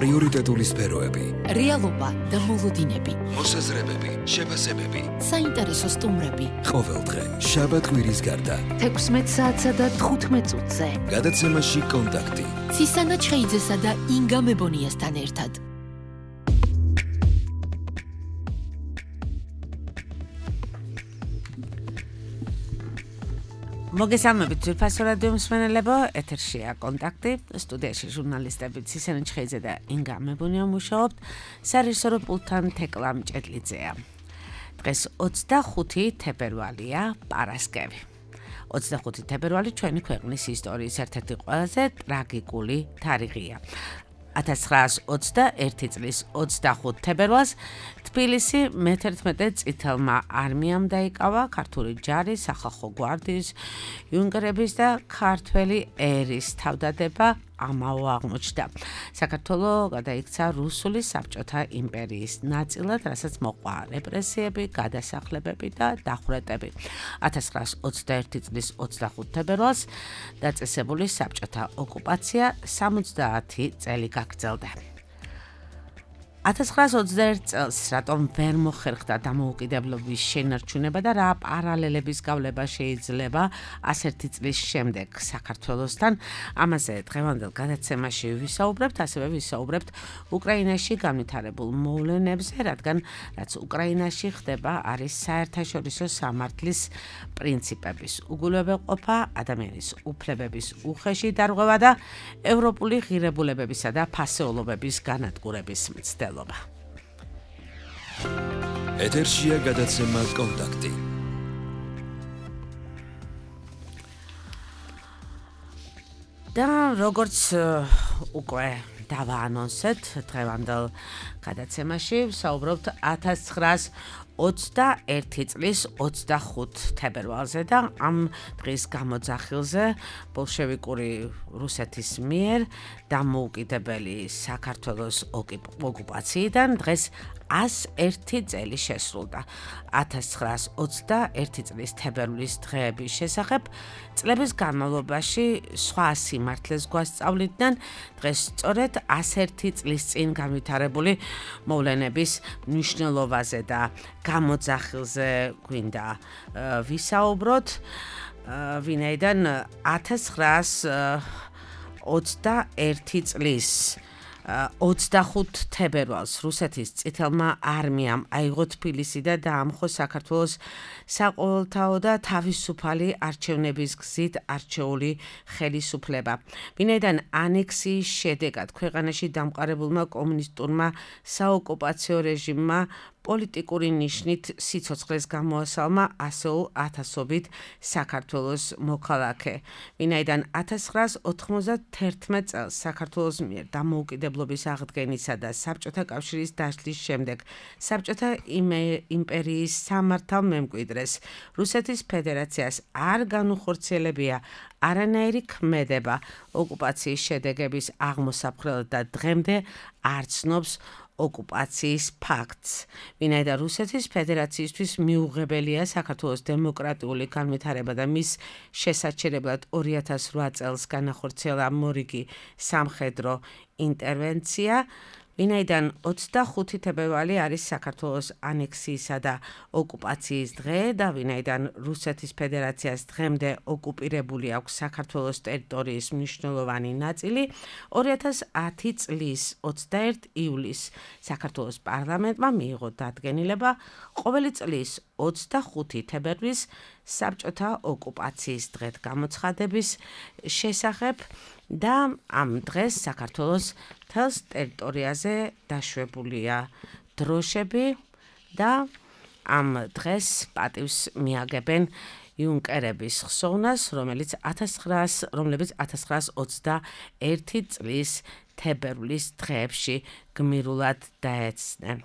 პრიორიტეტული სფეროები, რეალობა და მოლოდინები, მოსაზრებები, შეფასებები, საინტერესო სტუმრები. ყოველდღე შაბათ-კვირის გარდა 16 საათსა და 15 წუთზე. გადაცემაში კონტაქტი. ცისანა ჩხეიძესა და ინგა მებონიასთან ერთად. მოგესალმებით ძვირფასო რადიო მსმენელებო, ეთერშია კონტაქტი, სტუდიაში ჟურნალისტები ცისანა ჩხეიძე და ინგა მებონია მუშაობთ, სარეჟისორო პულტთან თეკლა მჭედლიძეა. დღეს 25 თებერვალია, პარასკევი. 25 თებერვალი ჩვენი ქვეყნის ისტორიის ერთ-ერთი ყველაზე ტრაგიკული თარიღია. 1921 წლის 25 თებერვალს თბილისი მე-11 წითელმა არმიამ დაიკავა ქართული ჯარის, სახალხო გვარდიის, იუნკერების და ქართველი ერის თავდადება ამაო აღმოჩნდა. საქართველოს გადაიქცა რუსული საბჭოთა იმპერიის ნაწილად, რასაც მოყვა რეპრესიები, გადასახლებები და დახვრეტები. 1921 წლის 25 თებერვალს დაწესებული საბჭოთა ოკუპაცია 70 წელი გაგრძელდა. 1921 წელს რატომ ვერ მოხერხდა დამოუკიდებლობის შენარჩუნება და რა პარალელების გავლება შეიძლება 101 წლის შემდეგ საქართველოსთან, ამაზე დღევანდელ გადაცემაში ვისაუბრებთ, ასევე ვისაუბრებთ უკრაინაში განვითარებულ მოვლენებზე, რადგან რაც უკრაინაში ხდება არის საერთაშორისო სამართლის პრინციპების უგულებელყოფა, ადამიანის უფლებების უხეში დარღვევა და ევროპული ღირებულებებისა და ფასეულობების განადგურების მცდელობა. ეთერშია გადაცემა კონტაქტი. და როგორც უკვე დავაანონსეთ დღევანდელ გადაცემაში ვსაუბრობთ 1921 წლის 25 თებერვალზე და ამ დღის გამოძახილზე ბოლშევიკური რუსეთის მიერ დამოუკიდებელი საქართველოს ოკუპაციიდან დღეს 101 წელი შესრულდა. 1921 წლის თებერვლის დღეების შესახებ წლების განმავლობაში სხვა სიმართლეს გვასწავლიდნენ, დღეს სწორედ 101 წლის წინ განვითარებული მოვლენების მნიშვნელობაზე და გამოძახილზე გვინდა ვისაუბროთ, ვინაიდან 1921 წლის 25 თებერვალს რუსეთის წითელმა არმიამ აიღო თბილისი და დაამხო საქართველოს საყოველთაო და თავისუფალი არჩევნების გზით არჩეული ხელისუფლება. ვინაიდან ანექსიის შედეგად ქვეყანაში დამყარებულმა კომუნისტურმა საოკუპაციო რეჟიმმა პოლიტიკური ნიშნით სიცოცხლეს გამოასალმა ასეულ ათასობით საქართველოს მოქალაქე. ვინაიდან 1991 წელს საქართველოს მიერ დამოუკიდებლობის აღდგენისა და საბჭოთა კავშირის დაშლის შემდეგ საბჭოთა იმპერიის სამართალ მემკვიდრეს რუსეთის ფედერაციას არ განუხორციელებია არანაირი ქმედება ოკუპაციის შედეგების აღმოსაფხრელად და დღემდე არ ცნობს ოკუპაციის ფაქტს. ვინაიდან რუსეთის ფედერაციისთვის მიუღებელია საქართველოს დემოკრატიული განვითარება და მის შესაჩერებლად 2008 წელს განახორციელა მორიგი სამხედრო ინტერვენცია, ვინაიდან 25 თებერვალი არის საქართველოს ანექსიისა და ოკუპაციის დღე და ვინაიდან რუსეთის ფედერაციას დღემდე ოკუპირებული აქვს საქართველოს ტერიტორიის მნიშვნელოვანი ნაწილი, 2010 წლის 21 ივლისს საქართველოს პარლამენტმა მიიღო დადგენილება ყოველი წლის 25 თებერვლის საბჭოთა ოკუპაციის დღედ გამოცხადების შესახებ და ამ დღეს საქართველოს მთელს ტერიტორიაზე დაშვებულია დროშები და ამ დღეს პატივს მიაგებენ იუნკერების ხსოვნას, რომლებიც 1921 წლის თებერვლის დღეებში გმირულად დაეცნენ.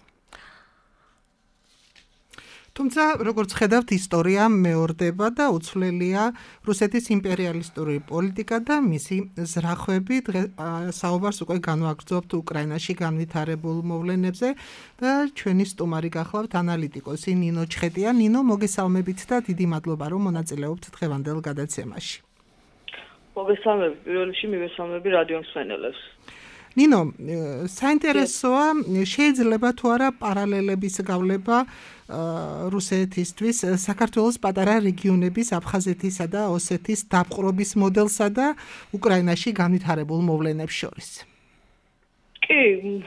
თუმცა, როგორც ხედავთ, ისტორია მეორდება და უცვლელია რუსეთის იმპერიალისტური პოლიტიკა და მისი ზრახვები. საუბარს უკვე განვაგრძობთ უკრაინაში განვითარებულ მოვლენებზე და ჩვენი სტუმარი გახლავთ ანალიტიკოსი ნინო ჩხეტია. ნინო, მოგესალმებით და დიდი მადლობა, რომ მონაწილეობთ დღევანდელ გადაცემაში. მოგესალმებით, პირველ რიგში მივესალმები რადიო მსმენელებს. ნინო, საინტერესოა, შეიძლება თუ არა პარალელების გავლება რუსეთისთვის საქართველოს პატარა რეგიონების აფხაზეთისა და ოსეთის დაპყრობის მოდელსა და უკრაინაში განვითარებულ მოვლენებს შორის. კი,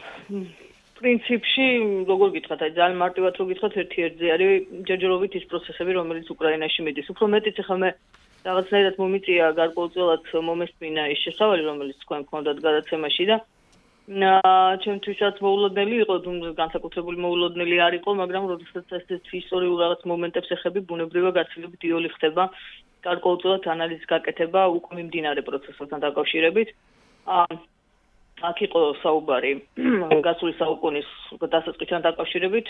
პრინციპში, როგორ გითხრათ, ძალიან მარტივად რო გითხრათ, ერთ-ერთი არის ჯერჯერობით ის პროცესები, რომელიც უკრაინაში მიდის. უფრო მეტიც ახლა მე რაღაცნაირად მომიწია გარკვეულწილად მომესმინა ის შესავალი, რომელიც თქვენ გქონდათ გადაცემაში და ჩემთვისაც მოულოდნელი იყო, განსაკუთრებული მოულოდნელი არ იყო, მაგრამ როდესაც ეს ისტორიულ რაღაც მომენტებს ეხები, ბუნებრივად გაცილებით იოლი ხდება გარკვეულწილად ანალიზის გაკეთება უკვე მიმდინარე პროცესებთან დაკავშირებით. აქ იყო საუბარი გასული საუკუნის დასაწყისთან დაკავშირებით,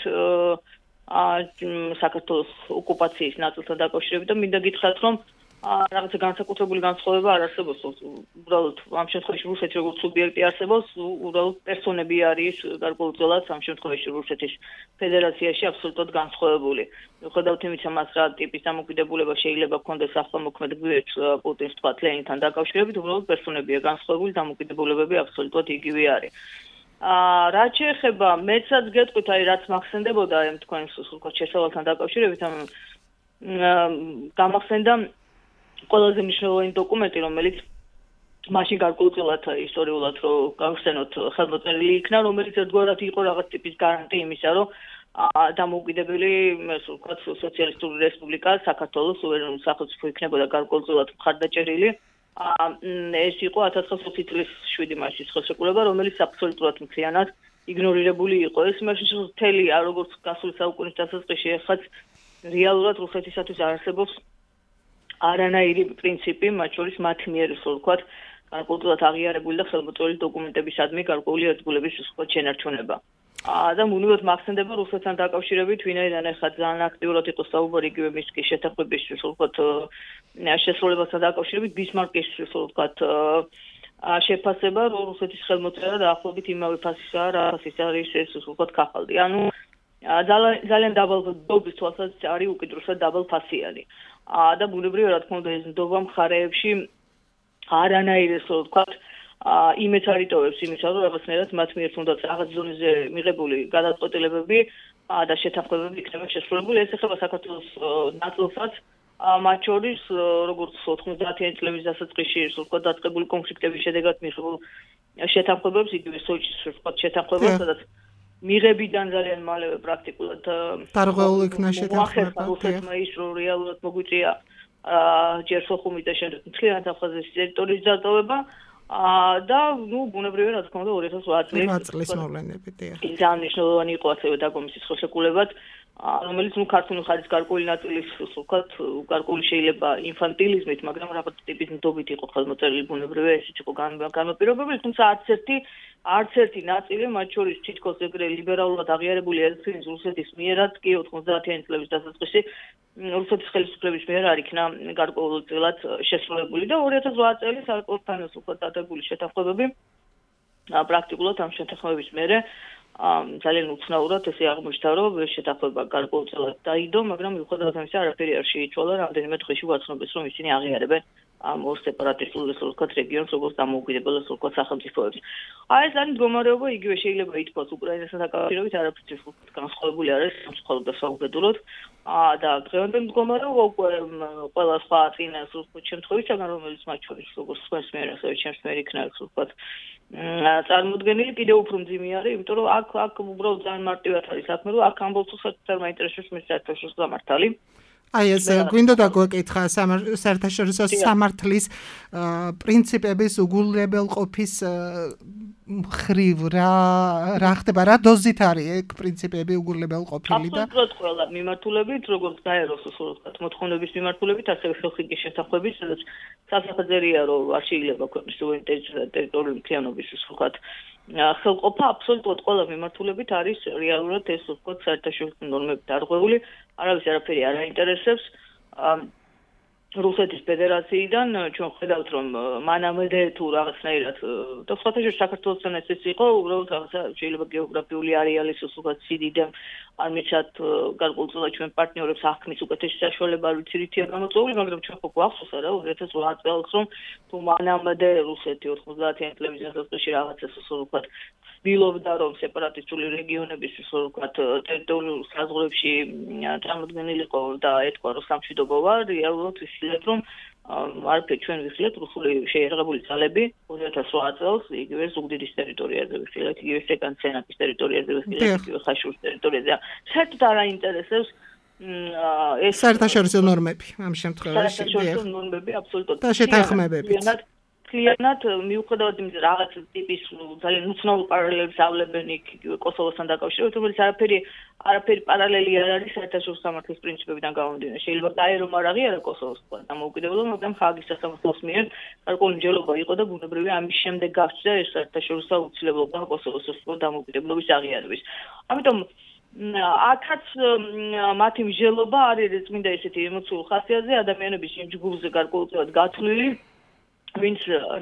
საქართველოს ოკუპაციის ნაწილთან დაკავშირებით და მინდა გითხრათ, რომ რაღაცა განსაკუთრებული განსხვავება არ არსებობს. უბრალოდ ამ შემთხვევაში რუსეთი როგორც სუბიექტი არსებობს, უბრალოდ პერსონები არის გარკვეულწილად ამ შემთხვევაში რუსეთის ფედერაციაში აბსოლუტურად განსხვავებული. მიუხედავად იმისა, მას რა ტიპის დამოკიდებულება შეიძლება ჰქონდეს ახალმოქმედ გვერდს პუტინს თქვა ლენინთან დაკავშირებით, უბრალოდ პერსონებია განსხვავებული, დამოკიდებულებები აბსოლუტურად იგივე არის. რაც შეეხება მეცაც გეტყვით, რაც მახსენდებოდა ამ თქვენს სულკოთ შესავალთან დაკავშირებით, გამახსენდა ყველაზე მნიშვნელოვანი დოკუმენტი, რომელიც მაშინ გარკვეულწილად ისტორიულად რო გავხსენოთ ხელმოწერილი იქნა, რომელიც ერთგვარად იყო რაღაც ტიპის გარანტი იმისა, რომ დამოუკიდებელი, ასე ვთქვათ, სოციალისტური რესპუბლიკა საქართველოს სუვერენული სახელმწიფო იქნებოდა გარკვეულწილად მხარდაჭერილი. ეს იყო 1920 წლის 7 მარტის ხელშეკრულება, რომელიც აბსოლუტურად მთლიანად იგნორირებული იყო. ეს მაშინ მთელი როგორც გასული საუკუნის დასაწყისში ეხაც რეალურად რუსეთისათვის არ არსებობს არანაირი პრინციპი, მათ შორის მათ მიერ ისე ვთქვათ, გარკვეულწილად აღიარებული და ხელმოწერილი დოკუმენტებისადმი გარკვეული ერთგულების ვთქვათ შენარჩუნება. და მუდმივად მახსენდება რუსეთთან დაკავშირებით, ვინაიდან ახლა ძალიან აქტიურად იყო საუბარი იგივე მის კი შეთანხმების ვთქვათ შესრულებასთან დაკავშირებით, ბისმარკის ვთქვათ შეფასება, რომ რუსეთის ხელმოწერა დაახლოებით იმავე ფასისაა, რა ფასის არის ეს ვთქვათ კახალდი. ანუ ძალიან დაბალ დობის თვალსაზრისით არის უკიდურესად დაბალფასიანი. და ბუნებრივია, რა თქმა უნდა, ეს ნდობა მხარეებში არანაირ ესე ვთქვათ, იმედს არ იტოვებს იმისა, რომ რაღაცნაირად მათ მიერ თუნდაც რაღაც ზონაზე მიღებული გადაწყვეტილებები და შეთანხმებები იქნება შესრულებული. ეს ეხება საქართველოს ნაწილსაც, მათ შორის, როგორც 90-იანი წლების დასაწყისში, ისე ვთქვათ, დაწყებული კონფლიქტების შედეგად მიღებულ შეთანხმებებს, იგივე სოჭის ვთქვათ შეთანხმებას, სადაც მიღებიდან ძალიან მალევე პრაქტიკულად დარღვეულ იქნა შეთანხმება. რუსეთმა ის რომ რეალურად მოგვიწია ჯერ სოხუმის და შემდეგ მთლიანად აფხაზეთის ტერიტორიის დატოვება და ბუნებრივია, რა თქმა უნდა 2008 წლის მოვლენებით. ძალიან მნიშვნელოვანი იყო ასევე დაგომისის ხელშეკრულებად, რომელიც ქართული ხარის გარკვეული ნაწილის ვთქვათ, გარკვეული შეიძლება ინფანტილიზმით, მაგრამ რაღაც ტიპის ნდობით იყო ხელმოწერილი, ბუნებრივია, ესეც იყო განმაპირობებელი, თუმცა არც ერთი ნაწილი, მათ შორის თითქოს ეგრე ლიბერალურად აღიარებული ერთხლის რუსეთის მიერაც კი 90-იანი წლების დასაწყისში რუსეთის ხელისუფლების მიერ არ იქნა გარკვეულწილად შესრულებული და 2008 წელი საკუთანის უკვე დადებული შეთანხმებები პრაქტიკულად ამ შეთანხმების მერე ძალიან უცნაურად ესე აღმოჩნდა, რომ ეს შეთანხმება გარკვეულწილად დაიდო, მაგრამ მიუხედავად ამისა არაფერი არ შეიცვალა, რამდენიმე დღეში ვაცნობეს, რომ ისინი აღიარებენ ამ ორ სეპარატისტულ რეგიონს, როგორც დამოუკიდებელ სახელმწიფოებს. ეს არის მდგომარეობა, იგივე შეიძლება ითქვას უკრაინასთან დაკავშირებით, არაფერი განსხვავებული არ არის მხოლოდ და საუბედუროდ. და დღევანდელი მდგომარეობა უკვე ყველა სხვა წინა შემთხვევისგან, რომელიც მათ შორის როგორც სხვას მიერ, ასევე ჩემს მიერ იქნა ვთქვათ, წარმოუდგენელი კიდევ უფრო მძიმე არის, იმიტომ რომ აქ უბრალოდ ძალიან მარტივად არის საქმე, რომ აქ ამბობს საერთოდ არ მაინტერესებს მის საერთაშორისო სამართალი. ეს გვინდოდა გვეკითხა საერთაშორისო სამართლის პრინციპების უგულებელყოფის მხრივ რა ხდება, რა დოზით არის ეგ პრინციპები უგულებელყოფილი და აბსოლუტურად ყველა მიმართულებით, როგორც გაეროს ვთქვათ, მოთხოვნების მიმართულებით, ასევე ხელხიგის შეთანხმების, სადაც სასახაძერია, რომ არ შეიძლება ქვეყნის ტერიტორიული მთლიანობის ვთქვათ, ხელყოფა აბსოლუტურად ყველა მიმართულებით არის რეალურად ეს ვთქვათ საერთაშორისო ნორმებით დარღვეული, არავის არაფერი არ აინტერესებს. რუსეთის ფედერაციიდან ჩვენ ხედავთ რომ მანამდე თუ რაღაცნაირად და სხვათაშორის საქართველოსთან ეს იყო უბრალოდ რაღაცა შეიძლება გეოგრაფიული არეალის უსუქად სიდიდე არ მიცათ გარკვეულწილად ჩვენ პარტნიორებს აღქმის უკეთესი საშუალება არ ვიცი რითია გამოწვეული მაგრამ ჩვენ ხო გვახსოვს არა 2008 წელს რომ თუ მანამდე რუსეთი 90-იან წლების დასაწყისში რაღაცას უსუქად ცდილობდა რომ სეპარატისტული რეგიონების უსუქად ტერიტორიულ საზღვრებში წარმოქმნილიყო და ეთქვა რომ სამშვიდობო ვარ რეალურად ვიხილეთ რომ არაფერი ჩვენ ვიხილეთ რუსული შეიარაღებული ძალები 2008 წელს იგივე ზუგდიდის ტერიტორიაზე ვიხილეთ იგივე სეკანცენაკის ტერიტორიაზე ვიხილეთ იგივე ხაშურის ტერიტორიაზე საერთოდ არ აინტერესებს ეს საერთაშორისო ნორმები ამ შემთხვევაში საერთაშორისო ნორმები აბსოლუტურად და შეთანხმებები კლიანად მიუხედავად იმისა რაღაც ტიპის ძალიან უცნაურ პარალელებს ავლებენ იქ კოსოვოსთან დაკავშირებით რომელიც არაფერი პარალელი არ არის საერთაშორისო სამართლის პრინციპებიდან გამომდინარე შეიძლება დაერო არ აღიარა კოსოვოს დამოუკიდებლობა მაგრამ ჰააგის სასამართლოს მიერ გარკვეული მსჯელობა იყო და ბუნებრივია ამის შემდეგ გასწრდა ეს საერთაშორისო უცვლელობა კოსოვოს დამოუკიდებლობის აღიარების ამიტომ აქაც მათი მსჯელობა არის წმინდა ესეთი ემოციური ხასიათზე ადამიანების იმ ჯგუფზე გარკვეულწილად გათვლილი ვინც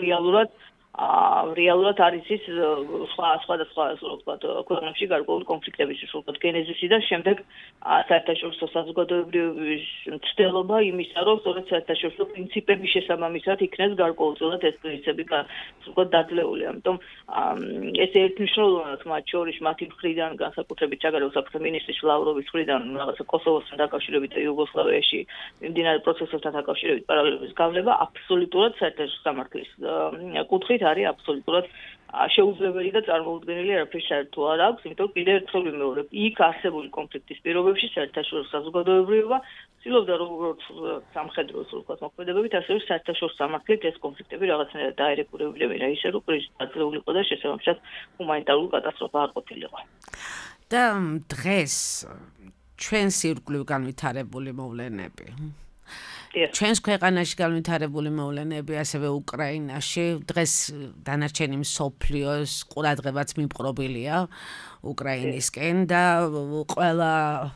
რეალურად არის ის სხვადასხვა ქვეყნებში გარკვეული კონფლიქტების სრულყოფ გენეზისი და შემდეგ საერთაშორისო საზოგადოებრივი მცდელობა იმისა რომ სწორედ საერთაშორისო პრინციპების შესაბამისად იქნეს გარკვეულწილად ეს პრინციპები სრულყოფ დაძლეული. ამიტომ ეს ერთმნიშვნელოვნად მათ შორის მათი მხრიდან განსაკუთრებით საგარეო საქმეთა მინისტრის ლავროვის მხრიდან რაღაცა კოსოვოსთან დაკავშირებით და იუგოსლავიაში მიმდინარე პროცესებთან დაკავშირებით პარალელების გავლება აბსოლუტურად საერთაშორისო სამართლის კუთხით არის აბსოლუტურად შეუძლებელი და წარმოუდგენელი არაფერი საერთო არ აქვს, იმიტომ რომ კიდევ ერთხელ ვიმეორებ, იქ არსებული კონფლიქტის პირობებში საერთაშორისო საზოგადოებრივობა ცდილობდა როგორც სამხედრო სრულყოფ მოქმედებებით, ასევე საერთაშორისო სამართლით ეს კონფლიქტები რაღაცნაირად დაერეგულირებინა ისე რომ კრიზისი დაძლეულიყო და შესაბამისად ჰუმანიტარული კატასტროფა არ ყოფილიყო. და დღეს ჩვენს ირგვლივ განვითარებული მოვლენები ჩვენს ქვეყანაში განვითარებული მოვლენები ასევე უკრაინაში დღეს დანარჩენი მსოფლიოს ყურადღებაც მიპყრობილია უკრაინისკენ და ყველა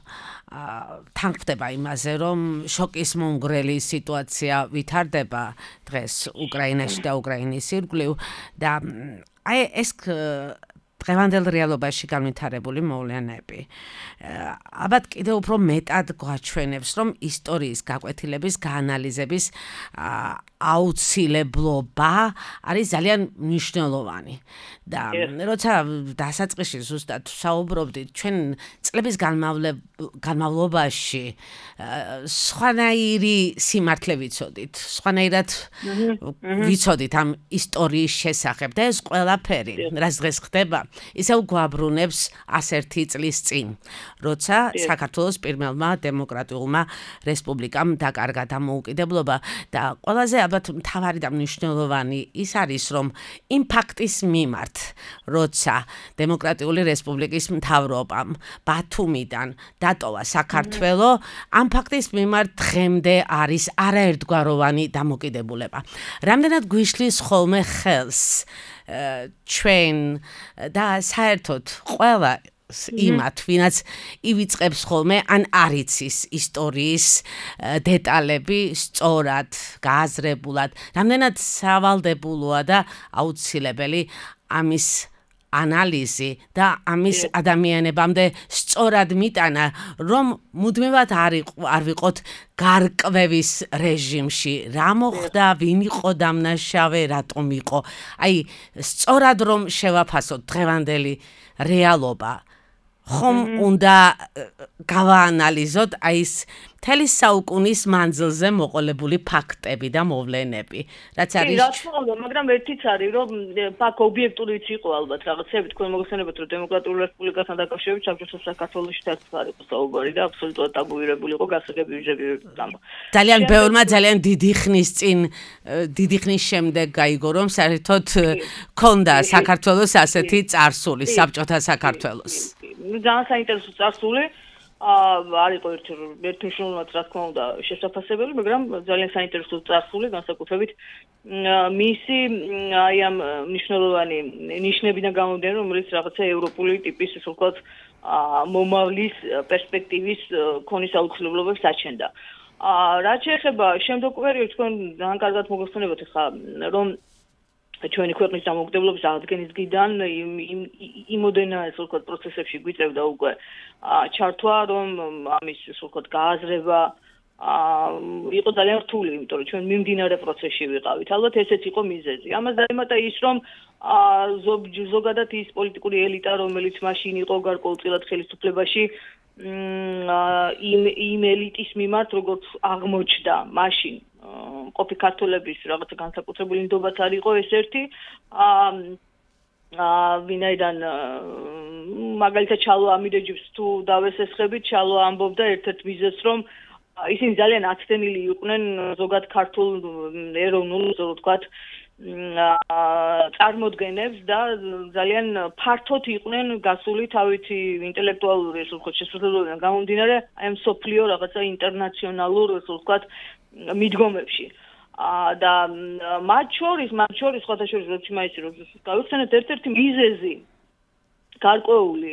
თანხმდება იმაზე რომ შოკის მომგვრელი სიტუაცია ვითარდება დღეს უკრაინაში და უკრაინის ირგვლივ და აი ეს დღევანდელ რეალობაში განვითარებული მოვლენები ალბათ კიდევ უფრო მეტად გვაჩვენებს რომ ისტორიის გაკვეთილების გაანალიზების აუცილებლობა არის ძალიან მნიშვნელოვანი და როცა დასაწყისში ზუსტად საუბრობდით ჩვენ წლების განმავლობაში სხვანაირი სიმართლე ვიცოდით სხვანაირად ვიცოდით ამ ისტორიის შესახებ და ეს ყველაფერი რაც დღეს ხდება ისევ გვაბრუნებს 101 წლის წინ, როცა საქართველოს პირველმა დემოკრატიულმა რესპუბლიკამ დაკარგა დამოუკიდებლობა და ყველაზე ალბათ მთავარი და მნიშვნელოვანი ის არის, რომ იმ ფაქტის მიმართ, როცა დემოკრატიული რესპუბლიკის მთავრობამ ბათუმიდან დატოვა საქართველო, ამ ფაქტის მიმართ დღემდე არის არაერთგვაროვანი დამოკიდებულება. რამდენად გვიშლის ხოლმე ხელს ჩვენ და საერთოდ ყველა იმათ, ვინაც ივიწყებს ხოლმე ან არიცის ისტორიის დეტალები სწორად, გააზრებულად, რამდენად სავალდებულოა და აუცილებელი ამის ანალიზი და ამის ადამიანებამდე სწორად მიტანა, რომ მუდმივად არ ვიყოთ გარკვევის რეჟიმში. რა მოხდა, ვინ იყო დამნაშავე, რატომ იყო? აი, სწორად რომ შევაფასოთ დღევანდელი რეალობა, ხომ უნდა გავაანალიზოთ აი ეს მთელი საუკუნის მანძილზე მოყოლებული ფაქტები და მოვლენები. რაც არის რა თქმა უნდა, მაგრამ ერთიც არის, რომ ფაქ ობიექტურიც იყო ალბათ რაღაცები თქვენ მოგხსენებათ, რომ დემოკრატიული რესპუბლიკასთან დაკავშირებით საბჭოთა საქართველოში თერც არ იყო საუბარი და აბსოლუტურად ტაბუირებული იყო გასაგები ვიზები. ძალიან ბევრმა ძალიან დიდი ხნის შემდეგ გაიგო, რომ საერთოდ ქონდა საქართველოს ასეთი წარსული, საბჭოთა საქართველოს. ძალიან საინტერესო წარსული. არ იყო ერთმნიშვნელოვნად რა თქმა უნდა შესაძლებელი, მაგრამ ძალიან საინტერესო წარსული განსაკუთრებით მისი აი ამ მნიშვნელოვანი ნიშნებიდან გამომდინარე, რომელიც რაღაცა ევროპული ტიპის ისე ვთქვათ მომავლის პერსპექტივის ქონის აუცილებლობებს აჩენდა. რაც შეეხება შემდგომ პერიოდს, თქვენ ძალიან კარგად მოგეხსენებათ ხა, რომ ჩვენი ქვეყნის დამოუკიდებლობის აღდგენის დღიდან იმოდენა ასე ვთქვათ პროცესებში გვიწევდა უკვე ჩართვა, რომ ამის ასე ვთქვათ გააზრება იყო ძალიან რთული, იმიტომ რომ ჩვენ მიმდინარე პროცესში ვიყავით. ალბათ ესეც იყო მიზეზი. ამას დაემატა ის, რომ ზოგადად ის პოლიტიკური ელიტა, რომელიც მაშინ იყო გარკვეულწილად ხელისუფლებაში, იმ ელიტის მიმართ, როგორც აღმოჩნდა მაშინ ყოფი ქართველების რაღაცა განსაკუთრებული ნდობაც არ იყო ეს ერთი ვინაიდან მაგალითად ჩალო ამირეჯიბს თუ დავესესხებით, ჩალო ამბობდა ერთ-ერთ მიზეზს, რომ ისინი ძალიან აცდენილი იყვნენ ზოგად ქართულ ეროვნულ, ასე ვთქვათ, წარმოდგენებს და ძალიან ფართოდ იყვნენ გასული თავითი ინტელექტუალური, ასე ვთქვათ, შესაძლებლობიდან გამომდინარე, აი ამ სოფლიო რაღაცა ინტერნაციონალურ, ასე ვთქვათ, მიდგომებში. და მათ შორის სხვათა შორის როცა მაინც გავიხსენეთ ერთ-ერთი მიზეზი გარკვეული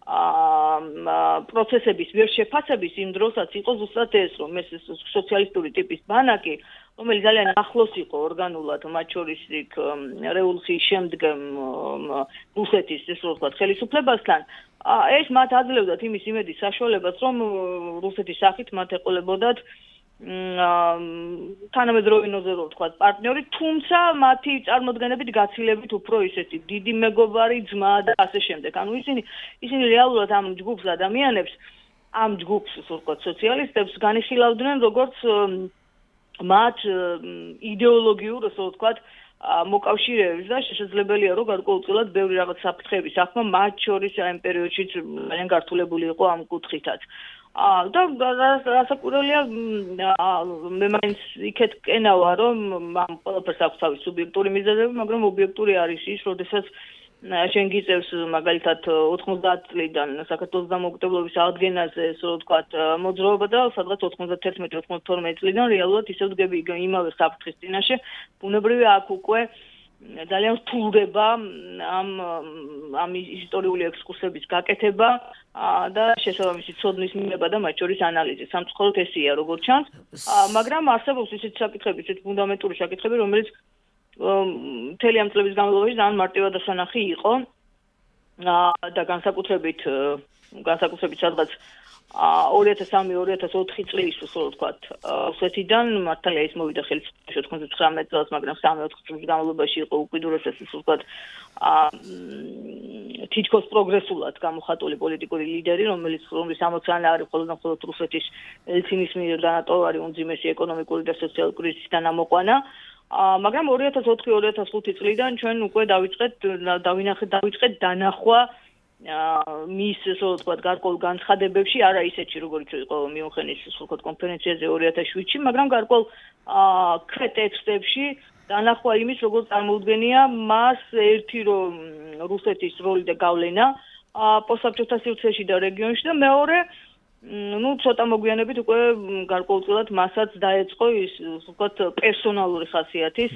პროცესების ვერ შეფასების იმ დროსაც იყო ზუსტად ეს, რომ ეს სოციალისტური ტიპის ბანაკი, რომელიც ძალიან ახლოს იყო ორგანულად მათ შორის იქ რევოლუციის შემდგომ რუსეთის ესე ვთქვათ ხელისუფლებასთან, ეს მათ აძლევდათ იმის იმედის საშუალებას, რომ რუსეთის სახით მათ ეყოლებოდათ თანამედროვინოზე რო ვთქვათ პარტნიორი, თუმცა მათი წარმოდგენებით გაცილებით უფრო ისეთი დიდი მეგობარი, ძმა და ასე შემდეგ. ანუ ისინი რეალურად ამ ჯგუფს ადამიანებს, ამ ჯგუფს ვთქვათ სოციალისტებს განიხილავდნენ როგორც მათ იდეოლოგიურ, ასე ვთქვათ, მოკავშირეებს და შესაძლებელია რომ გარკვეულწილად ბევრი რაღაც საფრთხეების ახმა მათ შორის ამ პერიოდში ძალიან გართულებული იყო ამ კუთხითაც. და რასაკვირველია, მე მაინც იქეთ კენავა, რომ ამ ყველაფერს აქვს თავისი სუბიექტური მიზეზები, მაგრამ ობიექტური არის ის, როდესაც შენ გიწევს მაგალითად 90 წლიდან საქართველოს დამოუკიდებლობის აღდგენაზე, ასე ვთქვათ, მოძრაობა და სადღაც 91-92 წლიდან რეალურად ისევ დგები იმავე საფრთხის წინაშე, ბუნებრივია აქ უკვე ძალიან რთულდება ამ ისტორიული ექსკურსების გაკეთება და შესაბამისი ცოდნის მიღება და მათ შორის ანალიზი. სამწუხაროდ ესეა, როგორც ჩანს, მაგრამ არსებობს ისეთი საკითხები, ისეთი ფუნდამენტური საკითხები, რომელიც მთელი ამ წლების განმავლობაში ძალიან მარტივად დასანახი იყო და განსაკუთრებით სადღაც 2003-2004 წლის, ასე ვთქვათ, რუსეთიდან მართალია ის მოვიდა ხელისუფლებაში 99 წელს, მაგრამ 3-4 წლის განმავლობაში იყო უკიდურესად, ასე ვთქვათ, თითქოს პროგრესულად გამოხატული პოლიტიკური ლიდერი, რომლის ამოცანა არის მხოლოდ რუსეთის ელცინის მიერ განატოვარი უმძიმესი ეკონომიკური და სოციალური კრიზისიდან ამოყვანა. მაგრამ 2004-2005 წლიდან ჩვენ უკვე დავიწყეთ დანახვა მის ასე ვთქვათ გარკვეულ განცხადებებში, არა ისეთში როგორც იყო მიუნხენის ასე ვთქვათ კონფერენციაზე 2007-ში, მაგრამ გარკვეულ ტექსტებში დანახვა იმის, როგორც წარმოუდგენია მას ერთი რომ რუსეთის როლი და გავლენა პოსტსაბჭოთა სივრცეში და რეგიონში და მეორე ცოტა მოგვიანებით უკვე გარკვეულწილად მასაც დაეწყო ის ვთქვათ პერსონალური ხასიათის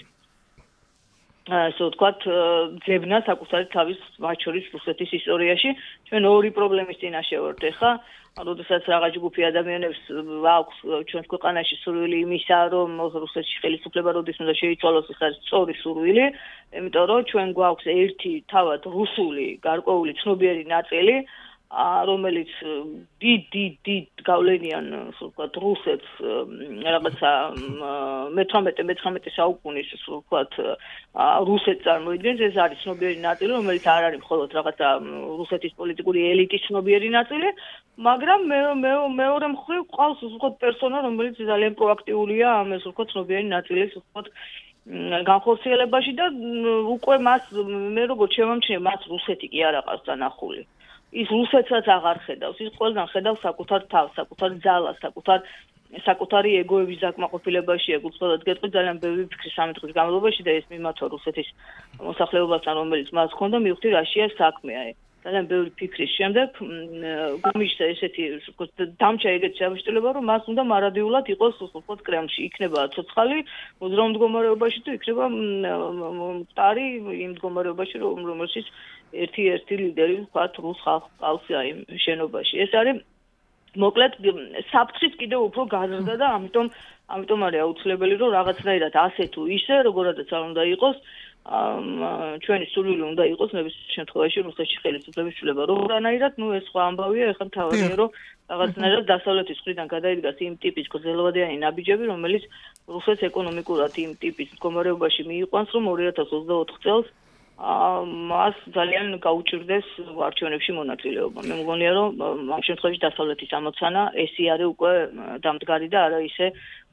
ასე ვთქვათ ძებნა საკუთარი თავის მათ შორის რუსეთის ისტორიაში. ჩვენ ორი პრობლემის წინაშე ვართ ახლა, როდესაც რაღაც ჯგუფი ადამიანებს აქვს ჩვენს ქვეყანაში სურვილი იმისა, რომ რუსეთში ხელისუფლება როდის უნდა შეიცვალოს, ეს არის სწორი სურვილი, იმიტომ რომ ჩვენ გვაქვს ერთი თავად რუსული გარკვეული ცნობიერი ნაწილი, რომელიც დიდ გავლენიან, ასე ვთქვათ, რუსეთს რაღაცა მე-18 საუკუნის, ასე ვთქვათ, რუსეთს წარმოიდგენს, ეს არის ცნობიერი ნაწილი, რომელიც არ არის მხოლოდ რაღაცა რუსეთის პოლიტიკური ელიტის ცნობიერი ნაწილი, მაგრამ მეორე მხრივ ყავს, ასე ვთქვათ, პერსონა, რომელიც ძალიან პროაქტიულია ამ, ასე ვთქვათ, ცნობიერი ნაწილის, ასე ვთქვათ, განხორციელებაში და უკვე მას მე როგორც შევამჩნიე, მას რუსეთი კი არ აყავს დანახული. ის რუსეთსაც აღარ ხედავს, ის ყველგან ხედავს საკუთარ თავს, საკუთარ ძალას, საკუთარი ეგოების დაკმაყოფილებაში ეგუწოდათ გეტყვი ძალიან ბევრი ფიქრი 3 დღის განმავლობაში და ეს მიმართვა რუსეთის მოსახლეობასთან, რომელიც მას ჰქონდა, მივხვდი რაშია საქმე. ძალიან ბევრი ფიქრის შემდეგ გომიშსა ესეთი დამჭა ეგეთი შეაბეჭდილება, რომ მას უნდა მარადიულად იყოს უბრალოდ კრემლში. იქნება ცოცხალი მოძრაულ მდგომარეობაში თუ იქნება მტარი იმ მდგომარეობაში, რომელშიც ერთი ლიდერი ვთქვათ რუს ხალხს ყავს აი შენობაში. ეს არის მოკლედ საფრთხით კიდევ უფრო გაზრდა და ამიტომ არის აუცილებელი რომ რაღაცნაირად ასე თუ ისე როგორადაც არ უნდა იყოს ჩვენი სურვილი უნდა იყოს ნებისმიერ შემთხვევაში რუსეთში ხელისუფლების ცვლილება როგორანაირად ეს სხვა ამბავია ეხლა მთავარია რომ რაღაცნაირად დასავლეთის მხრიდან გადაიდგას იმ ტიპის გრძელვადიანი ნაბიჯები რომელიც რუსეთს ეკონომიკურად იმ ტიპის მდგომარეობაში მიიყვანს რომ 2024 წელს მას ძალიან გაუჭირდეს არჩევნებში მონაწილეობა. მე მგონია რომ ამ შემთხვევაში დასავლეთის ამოცანა ესე არის უკვე დამდგარი და არა ისე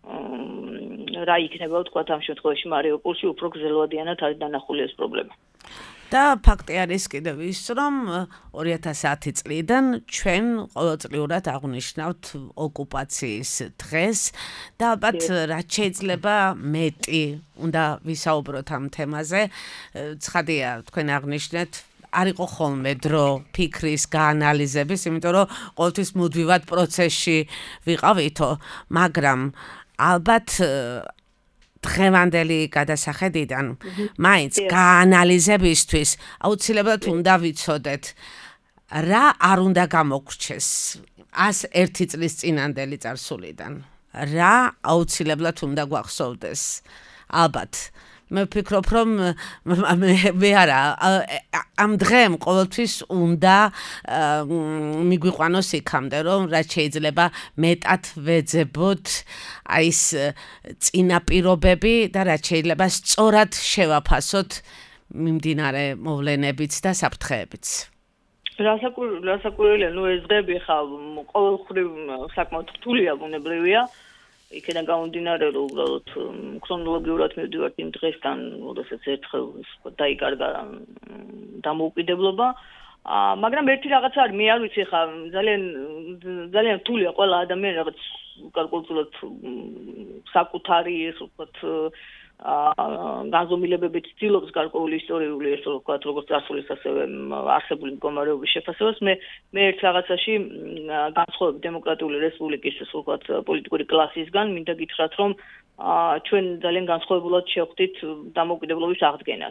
რა იქნება თქვა ამ შემთხვევაში მარიუპოლში უფრო გრძელვადიანად არის დანახული ეს პრობლემა. და ფაქტი არის კიდევ ის, რომ 2010 წლიდან ჩვენ ყოველწლიურად აღნიშნავთ ოკუპაციის დღეს და ალბათ რაც შეიძლება მეტი უნდა ვისაუბროთ ამ თემაზე. ცხადია, თქვენ აღნიშნეთ არ იყო ხოლმე დრო ფიქრის გაანალიზების, იმიტომ რომ ყოველთვის მუდმივად პროცესში ვიყავითო, მაგრამ ალბათ დღევანდელი გადასახედიდან მაინც გაანალიზებისთვის აუცილებლად უნდა ვიცოდეთ რა არ უნდა გამოგრჩეს 101 წლის წინანდელი წარსულიდან რა აუცილებლად უნდა გვახსოვდეს ალბათ მე ვფიქრობ რომ მე არა ამ დღემ ყოველთვის უნდა მიგვიყვანოს იქამდე რომ რაც შეიძლება მეტად ვეძებოთ აი ეს წინაპირობები და რაც შეიძლება სწორად შევაფასოთ მიმდინარე მოვლენებიც და საფრთხეებიც რასაკვირველია ეს დღები ხა ყოველხრივ საკმაოდ რთულია ბუნებრივია იქიდან გამომდინარე რომ უბრალოდ ქრონოლოგიურად მივდივართ იმ დღესთან, როდესაც ერთხელ დაიკარგა დამოუკიდებლობა, მაგრამ ერთი რაღაც არის, მე არ ვიცი ხა ძალიან რთულია ყველა ადამიანი რაღაც გარკვეულწილად საკუთარი ეს ვთქვათ განზომილებებით ცდილობს გარკვეული ისტორიული ეს ვთქვათ როგორც წარსულის ასევე არსებული მდგომარეობის შეფასებას მე ერთ რაღაცაში განსხვავებით დემოკრატიული რესპუბლიკის ეს ვთქვათ პოლიტიკური კლასისგან მინდა გითხრათ რომ ჩვენ ძალიან განსხვავებულად შევხვდით დამოუკიდებლობის აღდგენას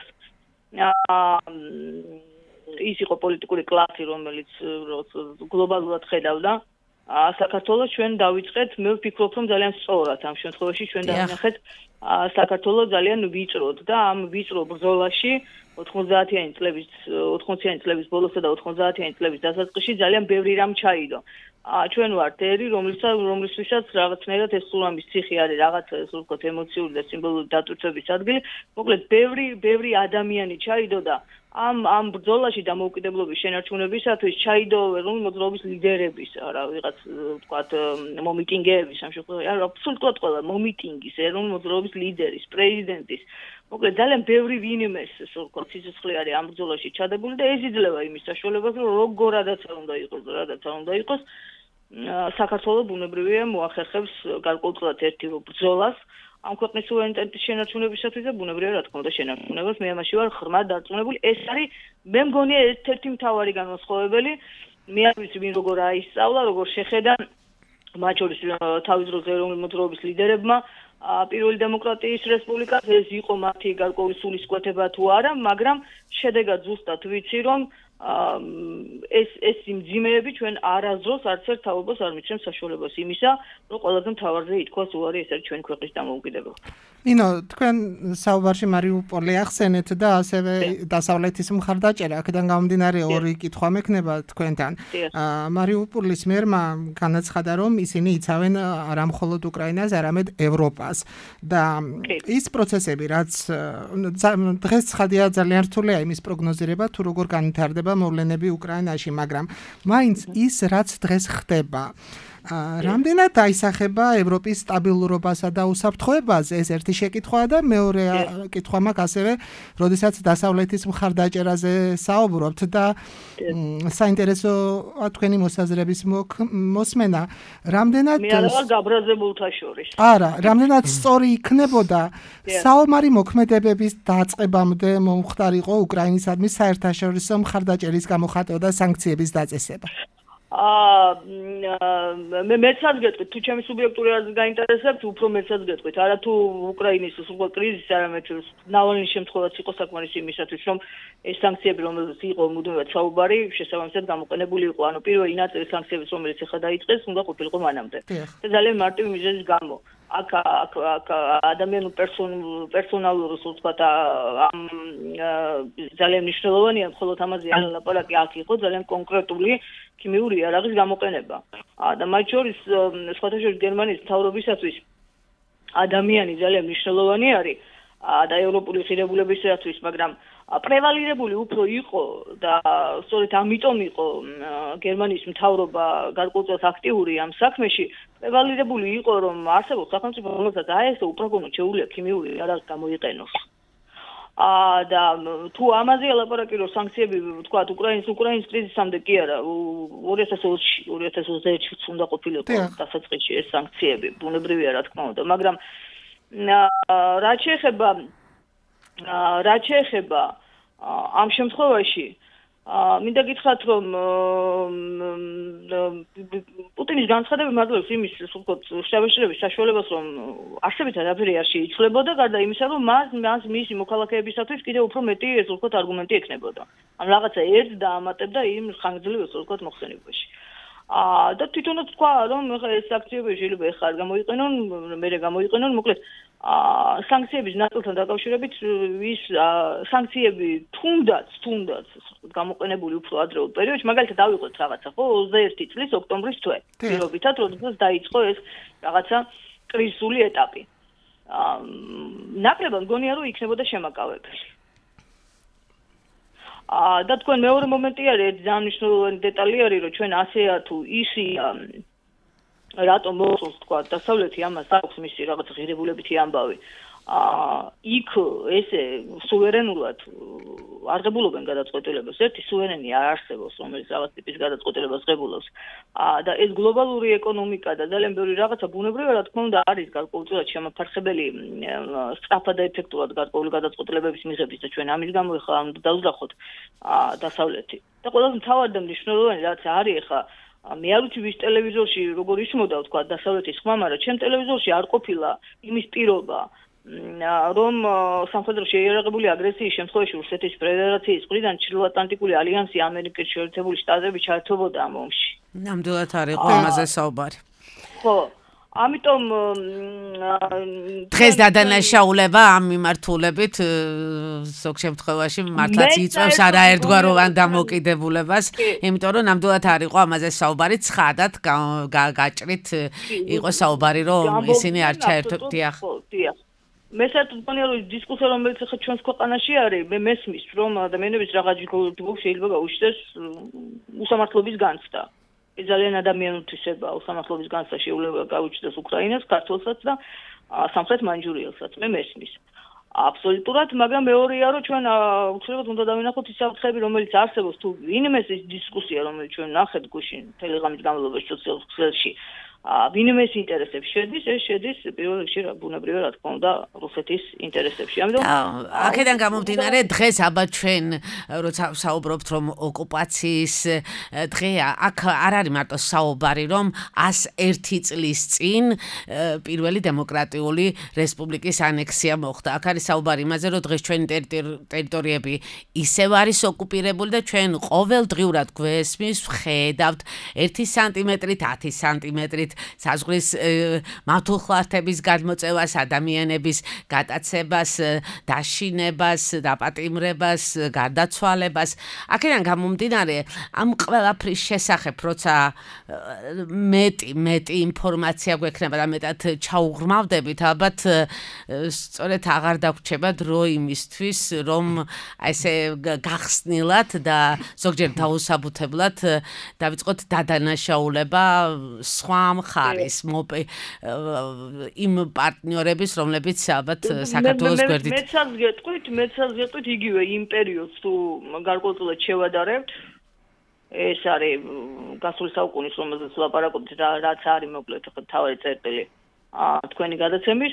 ის იყო პოლიტიკური კლასი რომელიც გლობალურად ხედავდა საქართველოს ჩვენ დავიწყეთ მე ვფიქრობ რომ ძალიან სწორად ამ შემთხვევაში ჩვენ დავინახეთ საქართველოს ძალიან ვიწროდ და ამ ვიწრო ბრძოლაში 90-იანი წლების ბოლოსა და 90-იანი წლების დასაწყისში ძალიან ბევრი რამ ჩაიდო. ჩვენ ვართ ერი, რომლისთვისაც რაღაცნაირად ეს სულამის ციხე არის რაღაც ეს ვთქვათ ემოციური და სიმბოლური დატვირთვების ადგილი. მოკლედ ბევრი ადამიანი ჩაიდო და ამ ბრძოლაში დამოუკიდებლობის შენარჩუნებისათვის ჩაიდო ეროვნული მოძრაობის ლიდერების რა ვიღაც ვთქვათ მომიტინგეების ამ შემთხვევაში აბსოლუტურად ყველა მომიტინგის ეროვნული მოძრაობის ლიდერის პრეზიდენტის მოკლედ ძალიან ბევრი ვინმეს ესე ვთქვათ სიცოცხლე არის ამ ბრძოლაში ჩადებული და ეს იძლევა იმის საშუალებას რომ როგორადაც არ უნდა იყოს რადაც არ უნდა იყოს საქართველოს ბუნებრივია მოახერხებს გარკვეულწილად ერთი ბრძოლას ამ ქვეყნის სუვერენიტეტის შენარჩუნებისათვის და ბუნებრივია რა თქმა უნდა შენარჩუნებას მე ამაში ვარ ღრმად დარწმუნებული ეს არის მე მგონია ერთ-ერთი მთავარი განმასხვავებელი მე არ ვიცი ვინ როგორ აისწავლა როგორ შეხედა მათ შორის თავის დროზე ეროვნული მოძრაობის ლიდერებმა პირველი დემოკრატიის რესპუბლიკას ეს იყო მათი გარკვეული სულისკვეთება თუ არა მაგრამ შედეგად ზუსტად ვიცი რომ ეს სიმძიმეები ჩვენ არასდროს არც ერთ თაობას არ მიჩნევს საშუალებას იმისა, რომ ყველაზე მთავარზე ითქვას უარი ეს არის ჩვენი ქვეყნის დამოუკიდებლობა. ნინო, თქვენ საუბარში მარიუპოლი ახსენეთ და ასევე დასავლეთის მხარდაჭერა, აქედან გამომდინარე ორი კითხვა მექნება თქვენთან. მარიუპოლის მერმა განაცხადა, რომ ისინი იცავენ არა მხოლოდ უკრაინას, არამედ ევროპას და ის პროცესები, რაც დღეს ცხადია ძალიან რთულია იმის პროგნოზირება, თუ როგორ განვითარდება მოვლენები უკრაინაში, მაგრამ მაინც ის რაც დღეს ხდება რამდენად აისახება ევროპის სტაბილურობასა და უსაფრთხოებას ეს ერთი შეკითხვაა და მეორე კითხვა მაქვს ასევე როდესაც დასავლეთის მხარდაჭერაზე საუბრობთ და საინტერესოა თქვენი მოსაზრების მოსმენა რამდენად მე არ ვარ გაბრაზებულთა შორის არა რამდენად სწორი იქნებოდა საომარი მოქმედებების დაწყებამდე მომხდარიყო უკრაინისადმი საერთაშორისო მხარდაჭერის გამოხატვა და სანქციების დაწესება მეცად გეტყვით თუ ჩემი სუბიექტური აზრი გაინტერესებთ უფრო მეცად გეტყვით არა თუ უკრაინის სულ კრიზისი არამედ ნავალნის შემთხვევაც იყო საკმარისი იმისათვის რომ ეს სანქციები რომელზეც იყო მუდმივად საუბარი შესაბამისად გამოყენებული იყო ანუ პირველი ნაწილი სანქციების რომელიც ახლა დაიწყეს უნდა ყოფილიყო მანამდე და ძალიან მარტივი მიზეზის გამო აქ ადამიანურ პერსონალურ ვთქვათ ამ ძალიან მნიშვნელოვანია მხოლოდ ამაზე არ ლაპარაკი აქ იყო ძალიან კონკრეტული ქიმიური იარაღის გამოყენება და მათ შორის სხვათა შორის გერმანიის მთავრობისათვის ადამიანი ძალიან მნიშვნელოვანი არის და ევროპული ღირებულებისათვის მაგრამ პრევალირებული უფრო იყო და სწორედ ამიტომ იყო გერმანიის მთავრობა გარკვეულწილად აქტიური ამ საქმეში პრევალირებული იყო რომ არსებობს სახელმწიფო რომელსაც აესო უპრაგონო შეუძლია ქიმიური იარაღი გამოიყენოს და თუ ამაზე ლაპარაკი რომ სანქციები ვთქვათ უკრაინის კრიზისამდე კი არა 2020-2021-ში უნდა ყოფილიყო დასაწყისში ეს სანქციები ბუნებრივია რა თქმა უნდა მაგრამ რაც შეეხება ამ შემთხვევაში მინდა გითხრათ რომ პუტინის განცხადები მადლობს იმის ვთქვათ შთაბეჭდილების საშუალებას რომ არსებით არაფერი არ შეიცვლებოდა გარდა იმისა რომ მას მისი მოქალაქეებისათვის კიდევ უფრო მეტი ეს ვთქვათ არგუმენტი ექნებოდა ან რაღაცა ერთ დაამატებდა იმ ხანგრძლივ ეს ვთქვათ მოხსენებაში და თვითონაც თქვა რომ ეს აქციები შეიძლება ეხლა არ გამოიყენონ მერე გამოიყენონ მოკლედ სანქციების ნაწილთან დაკავშირებით ის სანქციები თუნდაც გამოყენებული უფრო ადრეულ პერიოდში მაგალითად დავიღოთ რაღაცა ხო 21 წლის ოქტომბრის თვე პირობითად როდესაც დაიწყო ეს რაღაცა კრიზისული ეტაპი ნაკლებად მგონია რომ იქნებოდა შემაკავებელი და თქვენ მეორე მომენტი არის ერთი ძალიან მნიშვნელოვანი დეტალი არის რომ ჩვენ ასეა თუ ისია რატომ მოხდა თქვა დასავლეთი ამას აქვს მისი რაღაც ღირებულებითი ამბავი იქ ესე სუვერენულად აღებულობენ გადაწყვეტილებას ერთი სუვერენი არ არსებობს რომელიც რაღაც ტიპის გადაწყვეტილებას ღებულობს და ეს გლობალური ეკონომიკა და ძალიან ბევრი რაღაცა ბუნებრივია რა თქმა უნდა არის გარკვეულწილად შემოფარხებელი სწრაფად და ეფექტურად გარკვეული გადაწყვეტილებების მიღების და ჩვენ ამის გამო ახლა დავზრახოთ დასავლეთი და ყველაზე მთავარი და მნიშვნელოვანი რაც არის ახლა მე არ ვიცი ვის ტელევიზორში როგორ ისმოდა თქვა დასავლეთის ხმა მაგრამ ჩემ ტელევიზორში არ ყოფილა იმის პირობა რომ სამხედრო შეიარაღებული აგრესიის შემთხვევაში რუსეთის ფედერაციის მხრიდან ჩრდილოატლანტიკური ალიანსი ამერიკის შეერთებული შტატები ჩაერთვებოდა ამ ომში. ნამდვილად არ იყო ამაზე საუბარი. ხო, ამიტომ დღეს დადანაშაულება ამ მიმართულებით ზოგ შემთხვევაში მართლაც იწევს არაერთგვაროვან დამოკიდებულებას, იმიტომ რომ ნამდვილად არ იყო ამაზე საუბარი, ცხადად გაჭრით იყო საუბარი, რომ ისინი არ ჩაერთვებდიან. მე საერთოდ მგონია რომ დისკუსია რომელიც ახლა ჩვენს ქვეყანაში არის მე მესმის რომ ადამიანების რაღაც ჯგუფ შეიძლება გაუჩნდეს უსამართლობის განცდა ეს ძალიან ადამიანურთვისება უსამართლობის განცდა შეიძლება გაუჩნდეს უკრაინას ქართლსაც და სამხრეთ მანჯურიელსაც მე მესმის აბსოლუტურად მაგრამ მეორეა რომ ჩვენ უცებად უნდა დავინახოთ ის საკითხები რომელიც არსებობს თუ ვინმე ეს დისკუსია რომელიც ჩვენ ნახეთ გუშინ ტელეგრამის გამომხატველი სოციალურ ვინმე ეს ინტერესებს შედის, ეს შედის პირველ რიგში ბუნებრივია რა თქმა უნდა რუსეთის ინტერესებში. ამიტომ აქედან გამომდინარე დღეს აბა ჩვენ როცა საუბრობთ რომ ოკუპაციის დღეა, აქ არ არის მარტო საუბარი რომ 101 წლის წინ პირველი დემოკრატიული რესპუბლიკის ანექსია მოხდა. აქ არის საუბარი იმაზე რომ დღეს ჩვენი ტერიტორიები ისევ არის ოკუპირებული და ჩვენ ყოველდღიურად გვესმის ვხედავთ 1 სანტიმეტრით 10 სანტიმეტრით საზღვრის მავთულხლართების გადმოწევას, ადამიანების გატაცებას, დაშინებას, დაპატიმრებას, გარდაცვალებას. აქედან გამომდინარე, ამ ყველაფრის შესახებ, როცა მეტი ინფორმაცია გვექნება და მეტად ჩაუღრმავდებით, ალბათ სწორედ აღარ დაგვრჩება დრო იმისთვის, რომ ესე გახსნილად და ზოგჯერ დაუსაბუთებლად დავიწყოთ დადანაშაულება სხვა მხარის იმ პარტნიორების, რომლებიც ალბათ საქართველოს გვერდით. მეცაც გეტყვით იგივე იმ პერიოდს თუ გარკვეულწილად შევადარებთ. ეს არის გასული საუკუნის, რომელზეც ვლაპარაკობთ, რაც არის მოკლედ თავი წერტილი. თქვენი გადაცემის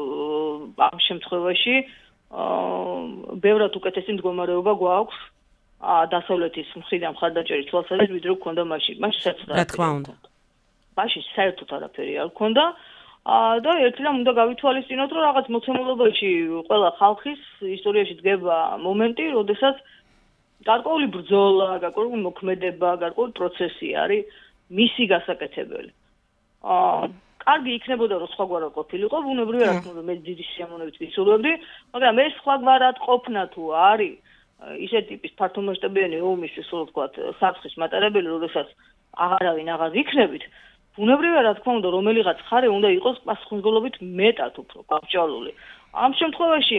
ამ შემთხვევაში ბევრად უკეთესი მდგომარეობა გვაქვს დასავლეთის მხრიდან მხარდაჭერის თვალსაზრისით, ვიდრე გქონდა მაშინ. მაშინ საერთოდ რა თქმა უნდა. მაშინ საერთოდ არაფერი არ გქონდა. და ერთი რამ უნდა გავითვალისწინოთ, რომ რაღაც მოცემულობაში ყველა ხალხის ისტორიაში დგება მომენტი, როდესაც გარკვეული ბრძოლა, გარკვეული მოქმედება, გარკვეული პროცესი არის მისი გასაკეთებელი. კარგი იქნებოდა რომ სხვაგვარად ყოფილიყო, ბუნებრივია რა თქმა უნდა მე დიდი სიამოვნებით ვისურვებდი, მაგრამ ეს სხვაგვარად ყოფნა თუ არის ისეთი ტიპის ფართომასშტაბიანი ომის, ისე ვთქვათ, საფრთხის მატარებელი, როდესაც აღარავინ აღარ იქნებით, ბუნებრივია რა თქმა უნდა რომელიღაც ხარე უნდა იყოს პასუხისმგებლობით მეტად უფრო გავჭალული. ამ შემთხვევაში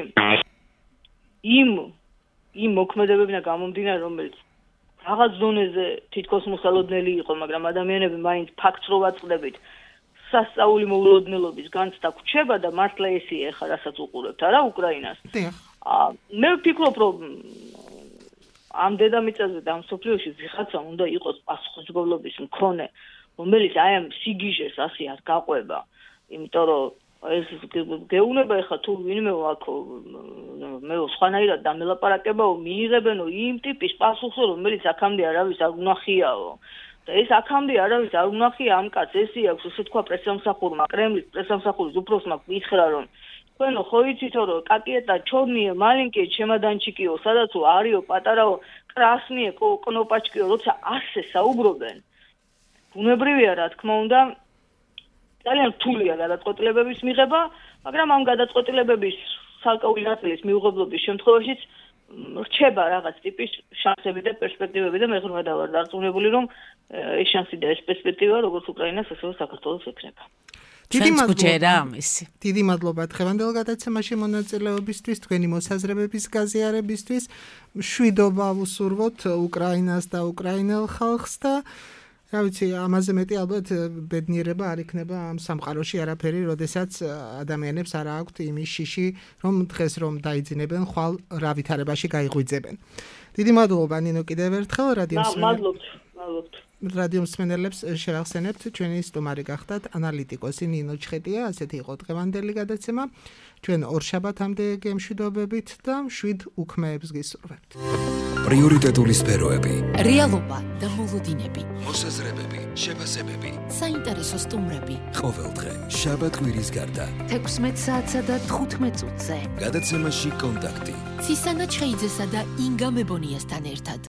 იმ მოქმედებებიდან გამომდინარე, რომელიც რაღაც დონეზე თითქოს მოსალოდნელი იყო, მაგრამ ადამიანები მაინც ფაქტს რო ვაწყდებით, სასწაული მოულოდნელობის განცდა გვჩება და მართლა ესეა ახლა რასაც უყურებთ არა უკრაინას. მე ვფიქრობ, რომ ამ დედამიწაზე და ამ სოფლიოში ვიღაცა უნდა იყოს პასუხისმგებლობის მქონე, რომელიც აი ამ სიგიჟეს ასე არ გაყვება, იმიტომ რომ ეს გეუბნება ახლა თუ ვინმე აქ მე სხვანაირად დამელაპარაკებაო მიიღებენო იმ ტიპის პასუხს, რომელიც აქამდე არავის არ უნახიაო. და ეს აქამდე არავის არ უნახია ამ კაცს, ესე აქვს ესე თქვა პრესამსახურმა, კრემლის პრესამსახურის უფროსმა გითხრა, რომ თქვენო ხო იცითო, რომ კაკიეტა ჩორნიე მალინკე ჩემადანჩიკიო, სადაც არისო პატარაო კრასნიე კნოპაჩკიო, როცა ასე საუბრობენ. ბუნებრივია რა თქმა უნდა, ძალიან რთულია გადაწყვეტილებების მიღება, მაგრამ ამ გადაწყვეტილებების ცალკეული ნაწილის მიუღებლობის შემთხვევაშიც რჩება რაღაც ტიპის შანსები და პერსპექტივები და მე ღრმად ვარ დარწმუნებული, რომ ეს შანსი და ეს პერსპექტივა როგორც უკრაინას, ასევე საქართველოს ექნება. დიდი მადლობა დღევანდელ გადაცემაში მონაწილეობისთვის, თქვენი მოსაზრებების გაზიარებისთვის. მშვიდობა ვუსურვოთ უკრაინას და უკრაინელ ხალხს და რა ვიცი, ამაზე მეტი ალბათ ბედნიერება არ იქნება ამ სამყაროში არაფერი, როდესაც ადამიანებს არ აქვთ იმის შიში, რომ დღეს რომ დაიძინებენ, ხვალ რა ვითარებაში გაიღვიძებენ. დიდი მადლობა ნინო კიდევ ერთხელ რადიო მსმენელებს შევახსენებთ, ჩვენი სტუმარი გახდათ ანალიტიკოსი ნინო ჩხეტია, ასეთი იყო დღევანდელი გადაცემა. ჩვენ ორშაბათამდე გემშვიდობებით და მშვიდ უქმეებს გისურვებთ. პრიორიტეტული სფეროები, რეალობა და მოლოდინები, მოსაზრებები, შეფასებები, საინტერესო სტუმრები. ყოველდღე შაბათ-კვირის გარდა 16 საათსა და 15 წუთზე. გადაცემაში კონტაქტი. ცისანა ჩხეიძესა და ინგა მებონიასთან ერთად.